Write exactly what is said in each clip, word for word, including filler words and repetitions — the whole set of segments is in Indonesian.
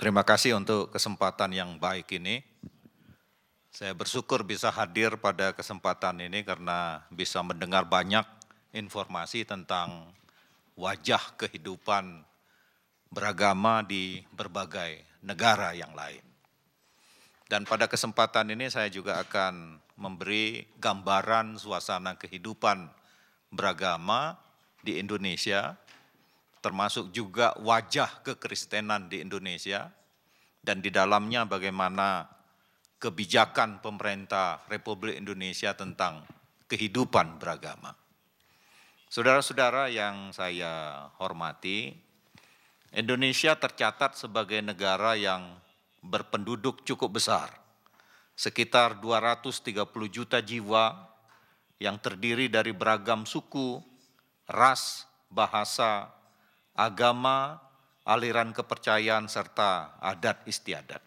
Terima kasih untuk kesempatan yang baik ini. Saya bersyukur bisa hadir pada kesempatan ini karena bisa mendengar banyak informasi tentang wajah kehidupan beragama di berbagai negara yang lain. Dan pada kesempatan ini saya juga akan memberi gambaran suasana kehidupan beragama di Indonesia, termasuk juga wajah kekristenan di Indonesia, dan di dalamnya bagaimana kebijakan pemerintah Republik Indonesia tentang kehidupan beragama. Saudara-saudara yang saya hormati, Indonesia tercatat sebagai negara yang berpenduduk cukup besar, sekitar dua ratus tiga puluh juta jiwa yang terdiri dari beragam suku, ras, bahasa, agama, aliran kepercayaan, serta adat istiadat.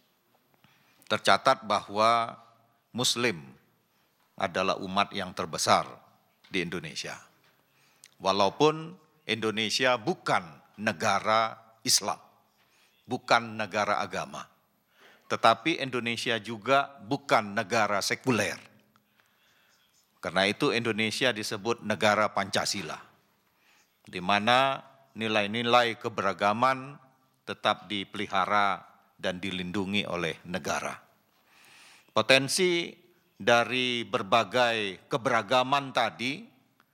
Tercatat bahwa Muslim adalah umat yang terbesar di Indonesia. Walaupun Indonesia bukan negara Islam, bukan negara agama, tetapi Indonesia juga bukan negara sekuler. Karena itu Indonesia disebut negara Pancasila, di mana nilai-nilai keberagaman tetap dipelihara dan dilindungi oleh negara. Potensi dari berbagai keberagaman tadi,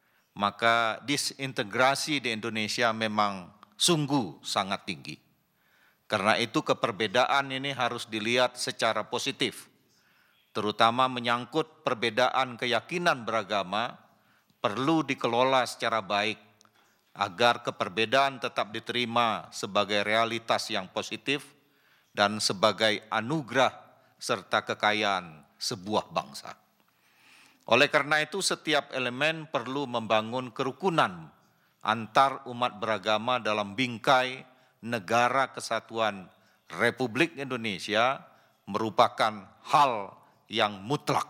maka disintegrasi di Indonesia memang sungguh sangat tinggi. Karena itu keperbedaan ini harus dilihat secara positif, terutama menyangkut perbedaan keyakinan beragama perlu dikelola secara baik agar keperbedaan tetap diterima sebagai realitas yang positif dan sebagai anugerah serta kekayaan sebuah bangsa. Oleh karena itu setiap elemen perlu membangun kerukunan antar umat beragama dalam bingkai negara kesatuan Republik Indonesia merupakan hal yang mutlak.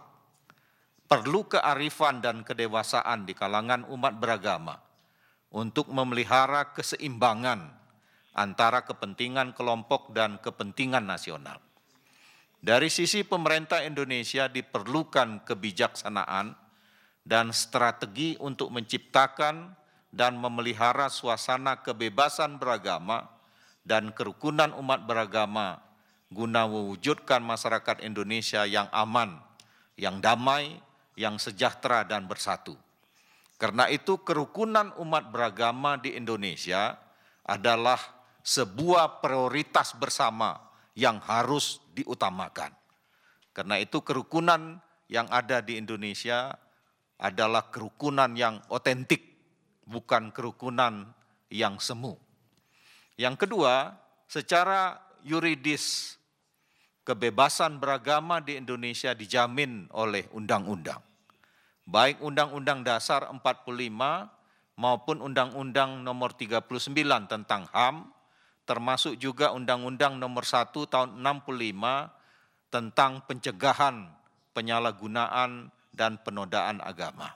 Perlu kearifan dan kedewasaan di kalangan umat beragama untuk memelihara keseimbangan antara kepentingan kelompok dan kepentingan nasional. Dari sisi pemerintah Indonesia diperlukan kebijaksanaan dan strategi untuk menciptakan dan memelihara suasana kebebasan beragama dan kerukunan umat beragama guna mewujudkan masyarakat Indonesia yang aman, yang damai, yang sejahtera dan bersatu. Karena itu kerukunan umat beragama di Indonesia adalah sebuah prioritas bersama yang harus diutamakan. Karena itu kerukunan yang ada di Indonesia adalah kerukunan yang otentik, bukan kerukunan yang semu. Yang kedua, secara yuridis, kebebasan beragama di Indonesia dijamin oleh undang-undang. Baik Undang-Undang Dasar empat puluh lima maupun Undang-Undang Nomor tiga puluh sembilan tentang H A M, termasuk juga Undang-Undang Nomor satu Tahun enam puluh lima tentang pencegahan penyalahgunaan dan penodaan agama.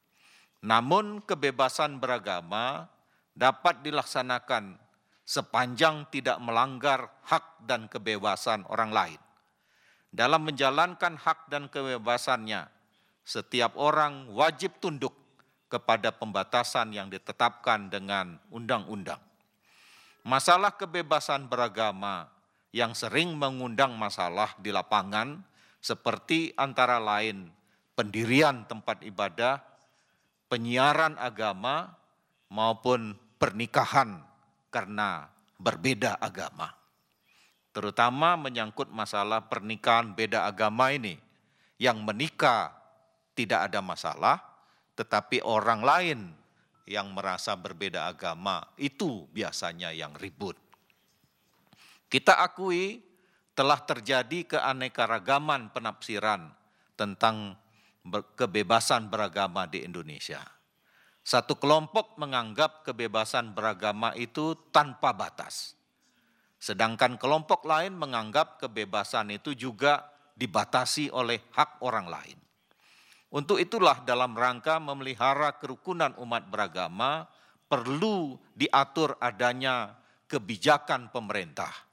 Namun kebebasan beragama dapat dilaksanakan sepanjang tidak melanggar hak dan kebebasan orang lain. Dalam menjalankan hak dan kebebasannya, setiap orang wajib tunduk kepada pembatasan yang ditetapkan dengan undang-undang. Masalah kebebasan beragama yang sering mengundang masalah di lapangan seperti antara lain pendirian tempat ibadah, penyiaran agama, maupun pernikahan karena berbeda agama. Terutama menyangkut masalah pernikahan beda agama ini, yang menikah tidak ada masalah, tetapi orang lain yang merasa berbeda agama itu biasanya yang ribut. Kita akui telah terjadi keanekaragaman penafsiran tentang kebebasan beragama di Indonesia. Satu kelompok menganggap kebebasan beragama itu tanpa batas. Sedangkan kelompok lain menganggap kebebasan itu juga dibatasi oleh hak orang lain. Untuk itulah dalam rangka memelihara kerukunan umat beragama perlu diatur adanya kebijakan pemerintah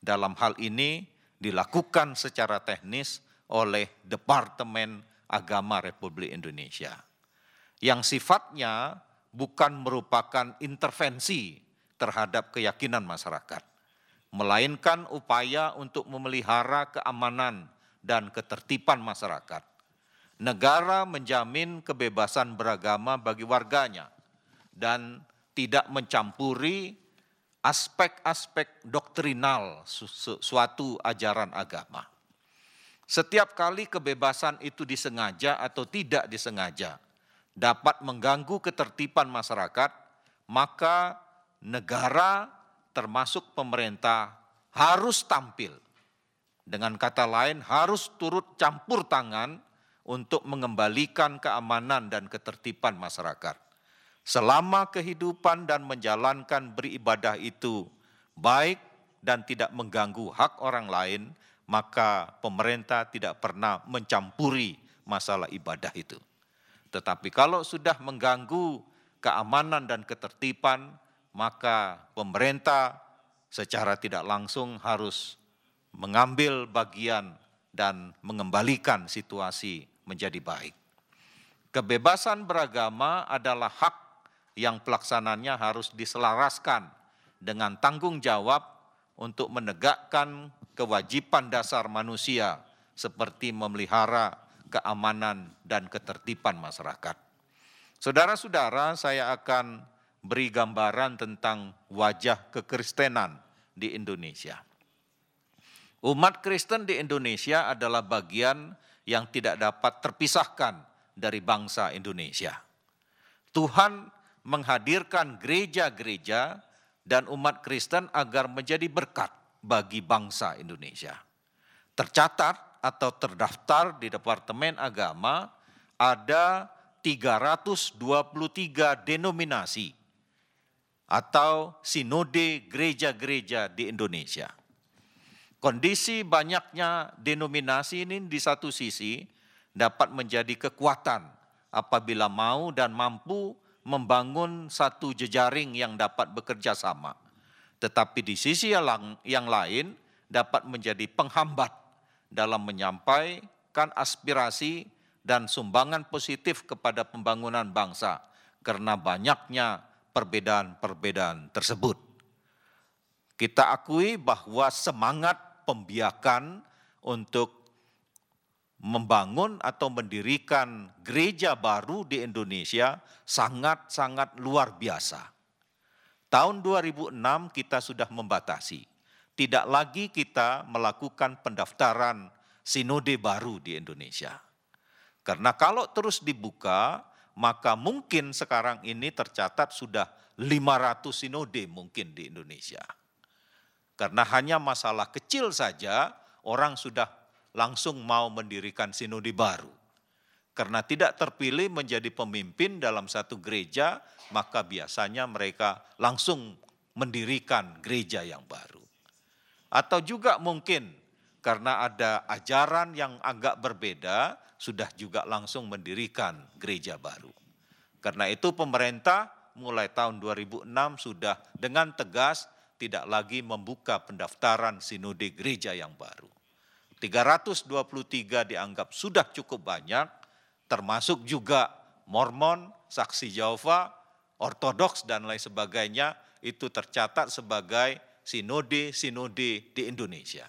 dalam hal ini dilakukan secara teknis oleh Departemen Agama Republik Indonesia, yang sifatnya bukan merupakan intervensi terhadap keyakinan masyarakat, melainkan upaya untuk memelihara keamanan dan ketertiban masyarakat. Negara menjamin kebebasan beragama bagi warganya dan tidak mencampuri aspek-aspek doktrinal suatu ajaran agama. Setiap kali kebebasan itu disengaja atau tidak disengaja dapat mengganggu ketertiban masyarakat, maka negara termasuk pemerintah harus tampil. Dengan kata lain, harus turut campur tangan untuk mengembalikan keamanan dan ketertiban masyarakat. Selama kehidupan dan menjalankan beribadah itu baik dan tidak mengganggu hak orang lain, maka pemerintah tidak pernah mencampuri masalah ibadah itu. Tetapi kalau sudah mengganggu keamanan dan ketertiban, maka pemerintah secara tidak langsung harus mengambil bagian dan mengembalikan situasi menjadi baik. Kebebasan beragama adalah hak yang pelaksananya harus diselaraskan dengan tanggung jawab untuk menegakkan kewajiban dasar manusia seperti memelihara keamanan dan ketertiban masyarakat. Saudara-saudara, saya akan beri gambaran tentang wajah kekristenan di Indonesia. Umat Kristen di Indonesia adalah bagian yang tidak dapat terpisahkan dari bangsa Indonesia. Tuhan menghadirkan gereja-gereja dan umat Kristen agar menjadi berkat bagi bangsa Indonesia. Tercatat atau terdaftar di Departemen Agama ada tiga ratus dua puluh tiga denominasi atau sinode gereja-gereja di Indonesia. Kondisi banyaknya denominasi ini di satu sisi dapat menjadi kekuatan apabila mau dan mampu membangun satu jejaring yang dapat bekerja sama. Tetapi di sisi yang lain dapat menjadi penghambat dalam menyampaikan aspirasi dan sumbangan positif kepada pembangunan bangsa karena banyaknya perbedaan-perbedaan tersebut. Kita akui bahwa semangat pembiakan untuk membangun atau mendirikan gereja baru di Indonesia sangat-sangat luar biasa. Tahun dua ribu enam kita sudah membatasi. Tidak lagi kita melakukan pendaftaran sinode baru di Indonesia. Karena kalau terus dibuka, maka mungkin sekarang ini tercatat sudah lima ratus sinode mungkin di Indonesia. Karena hanya masalah kecil saja, orang sudah langsung mau mendirikan sinode baru. Karena tidak terpilih menjadi pemimpin dalam satu gereja, maka biasanya mereka langsung mendirikan gereja yang baru. Atau juga mungkin karena ada ajaran yang agak berbeda, sudah juga langsung mendirikan gereja baru. Karena itu pemerintah mulai tahun dua ribu enam sudah dengan tegas tidak lagi membuka pendaftaran sinode gereja yang baru. tiga ratus dua puluh tiga dianggap sudah cukup banyak, termasuk juga Mormon, Saksi Yehova, Ortodoks dan lain sebagainya, itu tercatat sebagai sinode-sinode di Indonesia.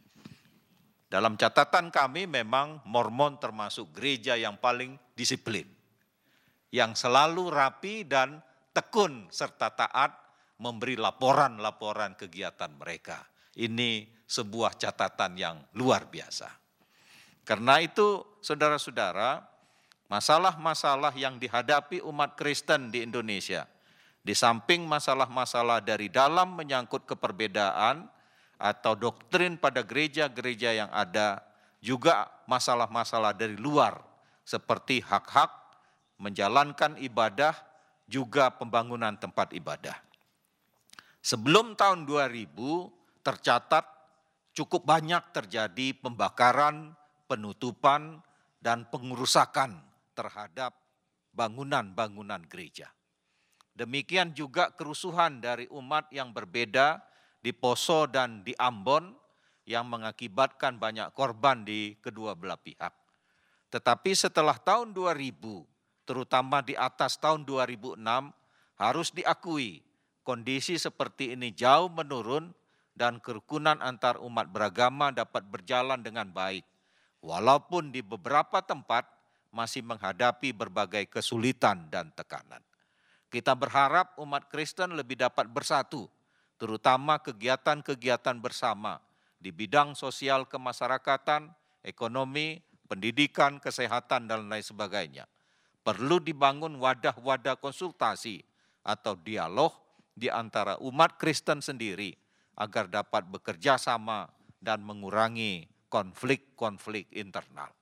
Dalam catatan kami memang Mormon termasuk gereja yang paling disiplin, yang selalu rapi dan tekun serta taat memberi laporan-laporan kegiatan mereka. Ini sebuah catatan yang luar biasa. Karena itu saudara-saudara, masalah-masalah yang dihadapi umat Kristen di Indonesia, di samping masalah-masalah dari dalam menyangkut keperbedaan atau doktrin pada gereja-gereja yang ada, juga masalah-masalah dari luar seperti hak-hak, menjalankan ibadah, juga pembangunan tempat ibadah. Sebelum tahun dua ribu tercatat cukup banyak terjadi pembakaran, penutupan, dan pengerusakan terhadap bangunan-bangunan gereja. Demikian juga kerusuhan dari umat yang berbeda di Poso dan di Ambon yang mengakibatkan banyak korban di kedua belah pihak. Tetapi setelah tahun dua ribu, terutama di atas tahun dua ribu enam, harus diakui kondisi seperti ini jauh menurun dan kerukunan antar umat beragama dapat berjalan dengan baik, walaupun di beberapa tempat masih menghadapi berbagai kesulitan dan tekanan. Kita berharap umat Kristen lebih dapat bersatu, terutama kegiatan-kegiatan bersama di bidang sosial kemasyarakatan, ekonomi, pendidikan, kesehatan, dan lain sebagainya. Perlu dibangun wadah-wadah konsultasi atau dialog di antara umat Kristen sendiri agar dapat bekerja sama dan mengurangi konflik-konflik internal.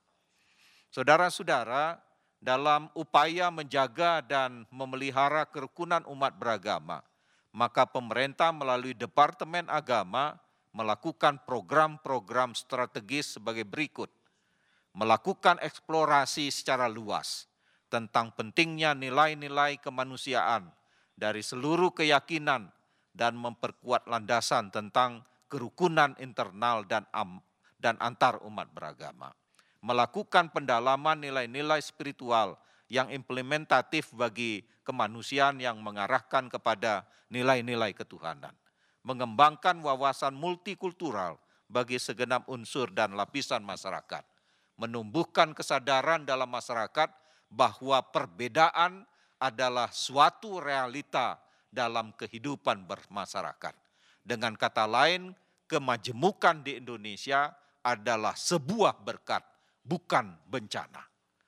Saudara-saudara, dalam upaya menjaga dan memelihara kerukunan umat beragama, maka pemerintah melalui Departemen Agama melakukan program-program strategis sebagai berikut. Melakukan eksplorasi secara luas tentang pentingnya nilai-nilai kemanusiaan dari seluruh keyakinan dan memperkuat landasan tentang kerukunan internal dan am, dan antar umat beragama. Melakukan pendalaman nilai-nilai spiritual yang implementatif bagi kemanusiaan yang mengarahkan kepada nilai-nilai ketuhanan. Mengembangkan wawasan multikultural bagi segenap unsur dan lapisan masyarakat. Menumbuhkan kesadaran dalam masyarakat bahwa perbedaan adalah suatu realita dalam kehidupan bermasyarakat. Dengan kata lain, kemajemukan di Indonesia adalah sebuah berkat, bukan bencana.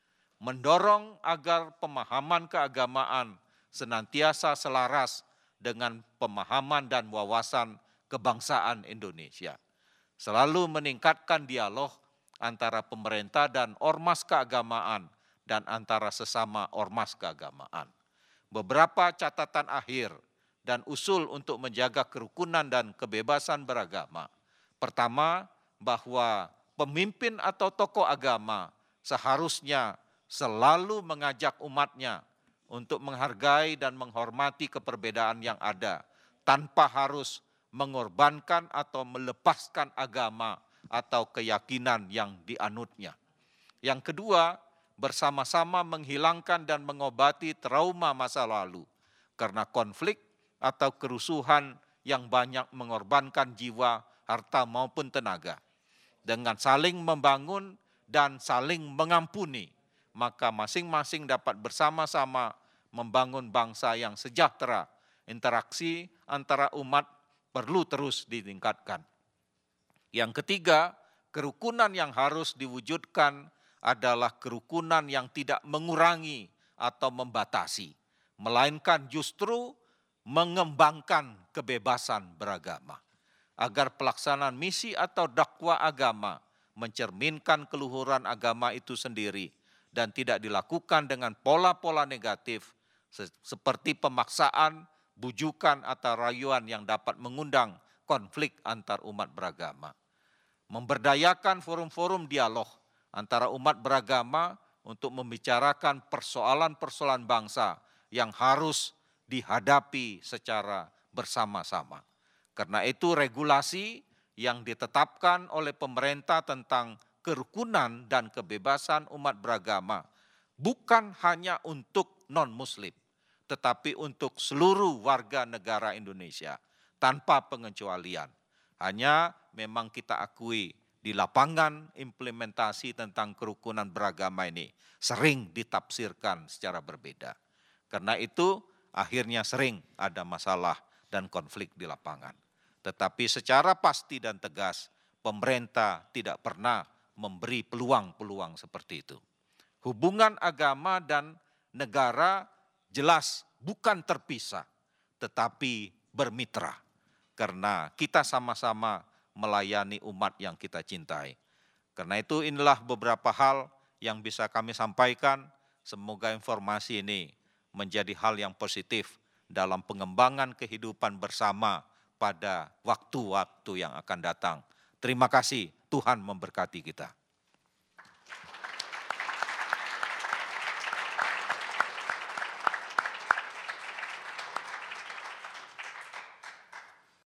Mendorong agar pemahaman keagamaan senantiasa selaras dengan pemahaman dan wawasan kebangsaan Indonesia. Selalu meningkatkan dialog antara pemerintah dan ormas keagamaan dan antara sesama ormas keagamaan. Beberapa catatan akhir dan usul untuk menjaga kerukunan dan kebebasan beragama. Pertama, bahwa pemimpin atau tokoh agama seharusnya selalu mengajak umatnya untuk menghargai dan menghormati keperbedaan yang ada tanpa harus mengorbankan atau melepaskan agama atau keyakinan yang dianutnya. Yang kedua, bersama-sama menghilangkan dan mengobati trauma masa lalu karena konflik atau kerusuhan yang banyak mengorbankan jiwa, harta maupun tenaga. Dengan saling membangun dan saling mengampuni, maka masing-masing dapat bersama-sama membangun bangsa yang sejahtera. Interaksi antara umat perlu terus ditingkatkan. Yang ketiga, kerukunan yang harus diwujudkan adalah kerukunan yang tidak mengurangi atau membatasi, melainkan justru mengembangkan kebebasan beragama. Agar pelaksanaan misi atau dakwah agama mencerminkan keluhuran agama itu sendiri dan tidak dilakukan dengan pola-pola negatif seperti pemaksaan, bujukan atau rayuan yang dapat mengundang konflik antar umat beragama. Memberdayakan forum-forum dialog antara umat beragama untuk membicarakan persoalan-persoalan bangsa yang harus dihadapi secara bersama-sama. Karena itu regulasi yang ditetapkan oleh pemerintah tentang kerukunan dan kebebasan umat beragama bukan hanya untuk non-muslim, tetapi untuk seluruh warga negara Indonesia tanpa pengecualian. Hanya memang kita akui di lapangan implementasi tentang kerukunan beragama ini sering ditafsirkan secara berbeda. Karena itu akhirnya sering ada masalah dan konflik di lapangan. Tetapi secara pasti dan tegas pemerintah tidak pernah memberi peluang-peluang seperti itu. Hubungan agama dan negara jelas bukan terpisah, tetapi bermitra. Karena kita sama-sama melayani umat yang kita cintai. Karena itu inilah beberapa hal yang bisa kami sampaikan. Semoga informasi ini menjadi hal yang positif dalam pengembangan kehidupan bersama pada waktu-waktu yang akan datang. Terima kasih, Tuhan memberkati kita.